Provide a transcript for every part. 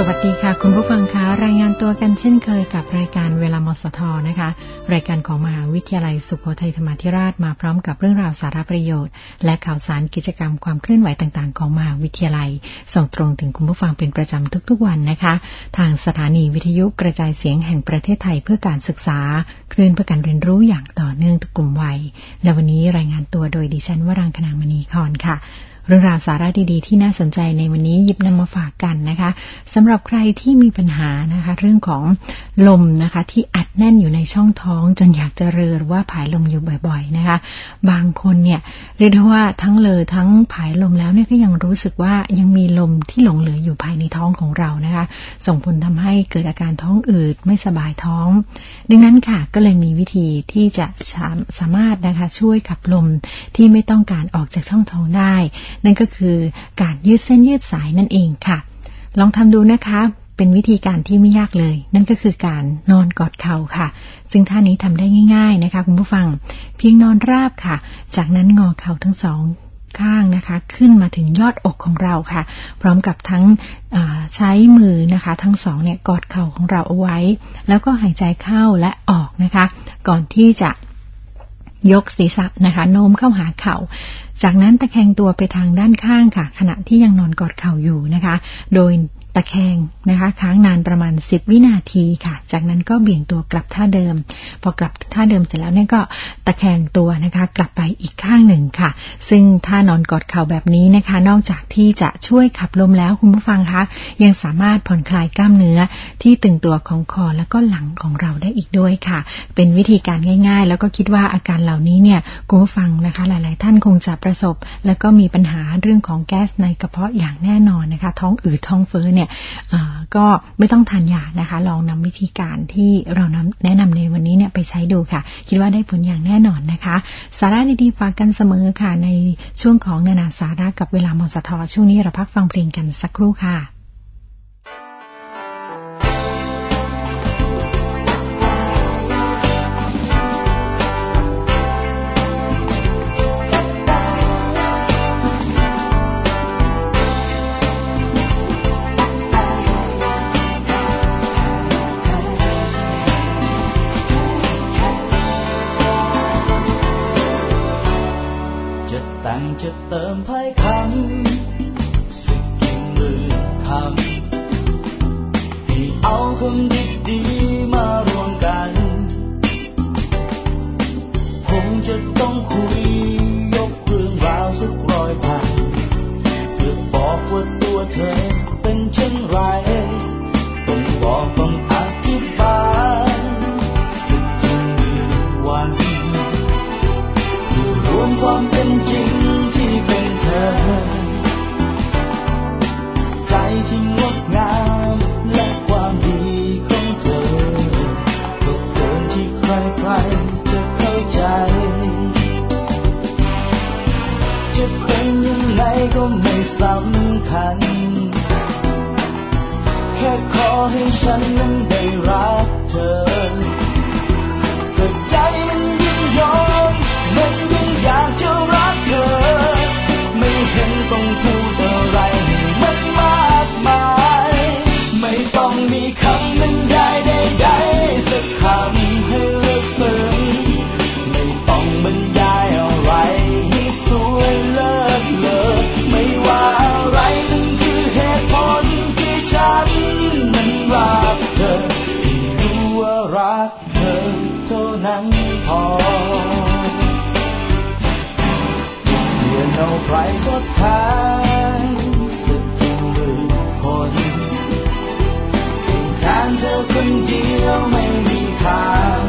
วัสดีค่ะคุณผู้ฟังคะรายงานตัวกันเช่นเคยกับรายการเวลามสทนะคะรายการของมหาวิทยาลัยสุโขทัยธรรมาธิราชมาพร้อมกับเรื่องราวสาระประโยชน์และข่าวสารกิจกรรมความเคลื่อนไหวต่างๆของมหาวิทยาลัยส่งตรงถึงคุณผู้ฟังเป็นประจำทุกๆวันนะคะทางสถานีวิทยุกระจายเสียงแห่งประเทศไทยเพื่อการศึกษาคลื่นเพื่อการเรียนรู้อย่างต่อเนื่องทุกกลุ่มวัยและวันนี้รายงานตัวโดยดิฉันวรังคณามณีครค่ะเรื่องราวสาระดีๆที่น่าสนใจในวันนี้หยิบนำมาฝากกันนะคะสำหรับใครที่มีปัญหานะคะเรื่องของลมนะคะที่อัดแน่นอยู่ในช่องท้องจนอยากจะเรอหรือว่าผายลมอยู่บ่อยๆนะคะบางคนเนี่ยเรียกได้ว่าทั้งเลอทั้งผายลมแล้วเนี่ยก็ยังรู้สึกว่ายังมีลมที่หลงเหลืออยู่ภายในท้องของเรานะคะส่งผลทำให้เกิดอาการท้องอืดไม่สบายท้องดังนั้นค่ะก็เลยมีวิธีที่จะสามารถนะคะช่วยขับลมที่ไม่ต้องการออกจากช่องท้องได้นั่นก็คือการยืดเส้นยืดสายนั่นเองค่ะลองทำดูนะคะเป็นวิธีการที่ไม่ยากเลยนั่นก็คือการนอนกอดเข่าค่ะซึ่งท่านี้ทำได้ง่ายๆนะคะคุณผู้ฟังเพียงนอนราบค่ะจากนั้นงอเข่าทั้งสองข้างนะคะขึ้นมาถึงยอดอกของเราค่ะพร้อมกับทั้งใช้มือนะคะทั้งสองเนี่ยกอดเข่าของเราเอาไว้แล้วก็หายใจเข้าและออกนะคะก่อนที่จะยกศีรษะนะคะโน้มเข้าหาเข่าจากนั้นตะแคงตัวไปทางด้านข้างค่ะขณะที่ยังนอนกอดเข่าอยู่นะคะโดยตะแคงนะคะค้างนานประมาณ10วินาทีค่ะจากนั้นก็เบี่ยงตัวกลับท่าเดิมพอกลับท่าเดิมเสร็จแล้วเนี่ยก็ตะแคงตัวนะคะกลับไปอีกข้างหนึ่งค่ะซึ่งท่านอนกอดเข่าแบบนี้นะคะนอกจากที่จะช่วยขับลมแล้วคุณผู้ฟังคะยังสามารถผ่อนคลายกล้ามเนื้อที่ตึงตัวของคอและก็หลังของเราได้อีกด้วยค่ะเป็นวิธีการง่ายๆแล้วก็คิดว่าอาการเหล่านี้เนี่ยคุณผู้ฟังนะคะหลายๆท่านคงจะประสบแล้วก็มีปัญหาเรื่องของแก๊สในกระเพาะอย่างแน่นอนนะคะท้องอืดท้องเฟ้อก็ไม่ต้องทานยานะคะลองนำวิธีการที่เราแนะนำในวันนี้เนี่ยไปใช้ดูค่ะคิดว่าได้ผลอย่างแน่นอนนะคะสาระดีๆฝากกันเสมอค่ะในช่วงของนานาสาระกับเวลามสท.ช่วงนี้เราพักฟังเพลงกันสักครู่ค่ะจะเติมถ้อยคำสักกี่หมื่นคำให้เอาคำดีๆมารวมกันคงจะต้องคุยยกเรื่องราวสัก100,000เพื่อบอกว่าตัวเธอเป็นเช่นไรต้องบอกต้องอธิบายสักกี่หมื่นวันเพื่อรวมความเป็นจริงใจที่งดงามและความดีของเธอก็เกินที่ใครๆจะเข้าใจจะเป็นยังไงก็ไม่สำคัญแค่ขอให้ฉันนั้นได้รักเธอแต่ใจมันยิ่งยอมมันยิ่งอยากจะรักเธอไม่เห็นต้องพูดอะไรให้มันมากมายไม่ต้องมีคำบรรยายใดๆสักคำให้ลึกซึ้งไม่ต้องบรรยายอะไรให้สวยเลิศเลอไม่ว่าอะไรนั่นคือเหตุผลที่ฉันนั้นรักเธอให้รู้ว่ารักเธอเท่านั้นพอเอาใครทดแทนสักกี่หมื่นคนแทนเธอคนเดียวไม่มีทาง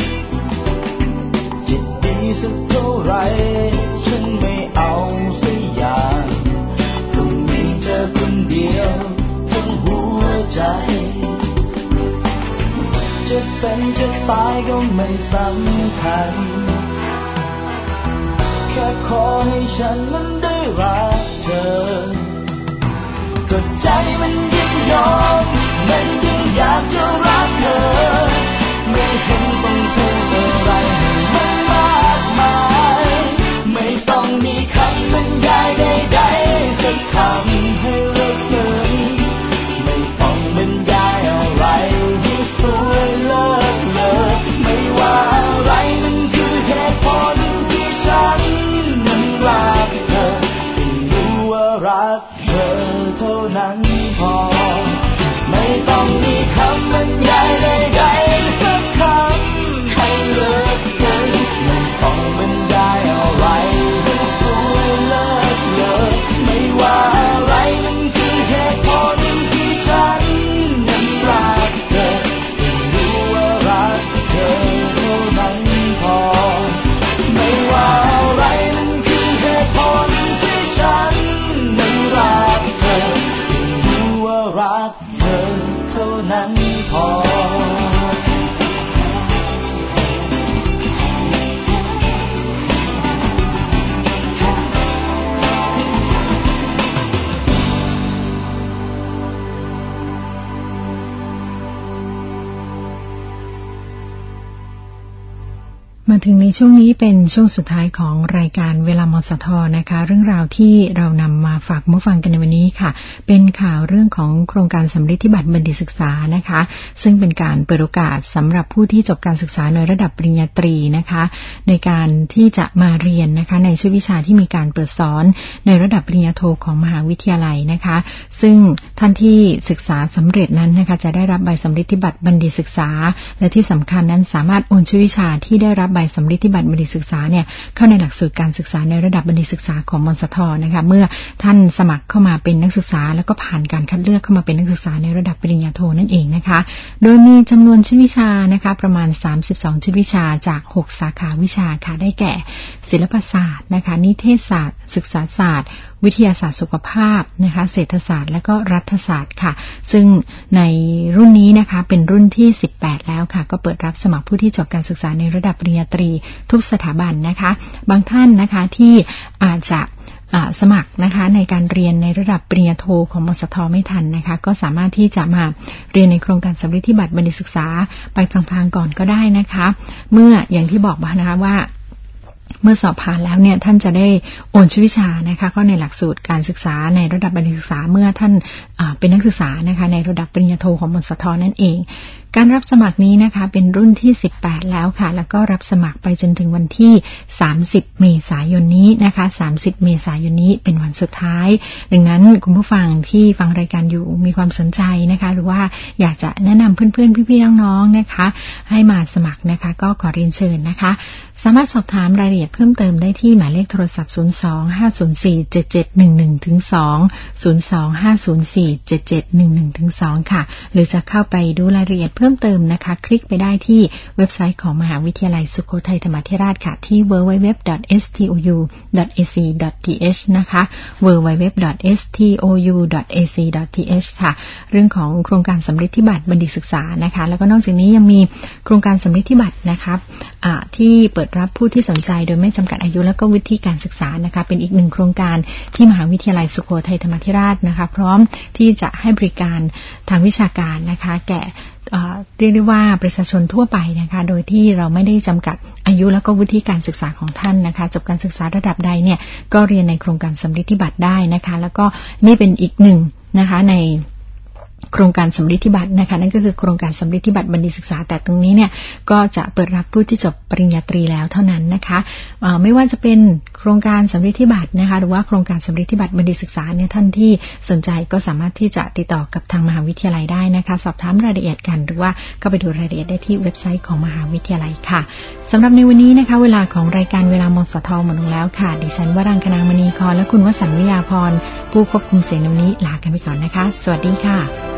จะดีสักเท่าไรฉันไม่เอาสักอย่างต้องมีเธอคนเดียวทั้งหัวใจจะเป็นจะตายก็ไม่สำคัญแค่ขอให้ฉันนั้นได้รักเธอก็ใจมันยิ่งยอมมันยิ่งอยากจะรักเธอไม่เห็นต้องพูดอะไรให้มันมากมายไม่ต้องมีคำบรรยายใดๆสักคำให้ลึกซึ้งไม่ต้องบถึงในช่วงนี้เป็นช่วงสุดท้ายของรายการเวลามสทนะคะเรื่องราวที่เรานำมาฝากผู้ฟังกันในวันนี้ค่ะเป็นข่าวเรื่องของโครงการสำริดธิบัตรบัณฑิตศึกษานะคะซึ่งเป็นการเปิดโอกาสสำหรับผู้ที่จบการศึกษาในระดับปริญญาตรีนะคะในการที่จะมาเรียนนะคะในชุดวิชาที่มีการเปิดสอนในระดับปริญญาโทของมหาวิทยาลัยนะคะซึ่งท่านที่ศึกษาสำเร็จนั้นนะคะจะได้รับใบสำริดธิบัตรบัณฑิตศึกษาและที่สำคัญนั้นสามารถโอนชุดวิชาที่ได้รับใบสำริดธิบัตรบัณฑิตศึกษาเนี่ยเข้าในหลักสูตรการศึกษาในระดับบัณฑิตศึกษาของมสทนะคะเมื่อท่านสมัครเข้ามาเป็นนักศึกษาแล้วก็ผ่านการคัดเลือกเข้ามาเป็นนักศึกษาในระดับปริญญาโทนั่นเองนะคะโดยมีจำนวนชุดวิชานะคะประมาณ32ชุดวิชาจาก6สาขาวิชาค่ะได้แก่ศิลปศาสตร์นะคะนิเทศศาสตร์ศึกษาศาสตร์วิทยาศาสตร์สุขภาพนะคะเศรษฐศาสตร์และก็รัฐศาสตร์ค่ะซึ่งในรุ่นนี้นะคะเป็นรุ่นที่18แล้วค่ะก็เปิดรับสมัครผู้ที่จบการศึกษาในระดับปริญญาตรีทุกสถาบันนะคะบางท่านนะคะที่อาจจะสมัครนะคะในการเรียนในระดับปริญญาโทของมสทไม่ทันนะคะก็สามารถที่จะมาเรียนในโครงการสำริดธิบัตรบัณฑิตศึกษาไปพลางๆก่อนก็ได้นะคะเมื่ออย่างที่บอกนะคะว่าเมื่อสอบผ่านแล้วเนี่ยท่านจะได้โอนชุดวิชานะคะก็ในหลักสูตรการศึกษาในระดับบัณฑิตศึกษาเมื่อท่านเป็นนักศึกษานะคะในระดับปริญญาโทของมสทนั่นเองการรับสมัครนี้นะคะเป็นรุ่นที่18แล้วค่ะแล้วก็รับสมัครไปจนถึงวันที่30เมษายนนี้นะคะ30เมษายนนี้เป็นวันสุดท้ายดังนั้นคุณผู้ฟังที่ฟังรายการอยู่มีความสนใจนะคะหรือว่าอยากจะแนะนำเพื่อนๆพี่ๆน้องๆนะคะให้มาสมัครนะคะก็ขอเรียนเชิญนะคะสามารถสอบถามรายละเอียดเพิ่มเติมได้ที่หมายเลขโทรศัพท์02-504-7711 ถึง 02-504-7711 ถึง 2ค่ะหรือจะเข้าไปดูรายละเอียดเพิ่มเติมนะคะคลิกไปได้ที่เว็บไซต์ของมหาวิทยาลัยสุโขทัยธรรมาธิราชค่ะที่ www.stou.ac.th นะคะ www.stou.ac.th ค่ะเรื่องของโครงการสำริดธิบัตรบัณฑิตศึกษานะคะแล้วก็นอกจากนี้ยังมีโครงการสำริดธิบัตรนะคะที่เปิดรับผู้ที่สนใจโดยไม่จำกัดอายุและก็วิธีการศึกษานะคะเป็นอีกหนึ่งโครงการที่มหาวิทยาลัยสุโขทัยธรรมาธิราชนะคะพร้อมที่จะให้บริการทางวิชาการนะคะแก่เรียกได้ว่าประชาชนทั่วไปนะคะโดยที่เราไม่ได้จำกัดอายุและก็วุฒิการศึกษาของท่านนะคะจบการศึกษาระดับใดเนี่ยก็เรียนในโครงการสำริดธิบัตรได้นะคะแล้วก็นี่เป็นอีกหนึ่งนะคะในโครงการสำริดธิบัตรนะคะนั่นก็คือโครงการสำริดธิบัตรบัณฑิตศึกษาแต่ตรงนี้เนี่ยก็จะเปิดรับผู้ที่จบปริญญาตรีแล้วเท่านั้นนะคะไม่ว่าจะเป็นโครงการสำริดธิบัตรนะคะหรือว่าโครงการสำริดธิบัตรบัณฑิตศึกษาเนี่ยท่านที่สนใจก็สามารถที่จะติดต่อกับทางมหาวิทยาลัยได้นะคะสอบถามรายละเอียดกันหรือว่าก็ไปดูรายละเอียดได้ที่เว็บไซต์ของมหาวิทยาลัยค่ะสำหรับในวันนี้นะคะเวลาของรายการเวลามสทหมดลงแล้วค่ะดิฉันวรังคณามณีครและคุณวสันต์วิยาพรผู้ควบคุมเสียงในวันนี้ลากันไปก่อนนะคะสวัสดีค่ะ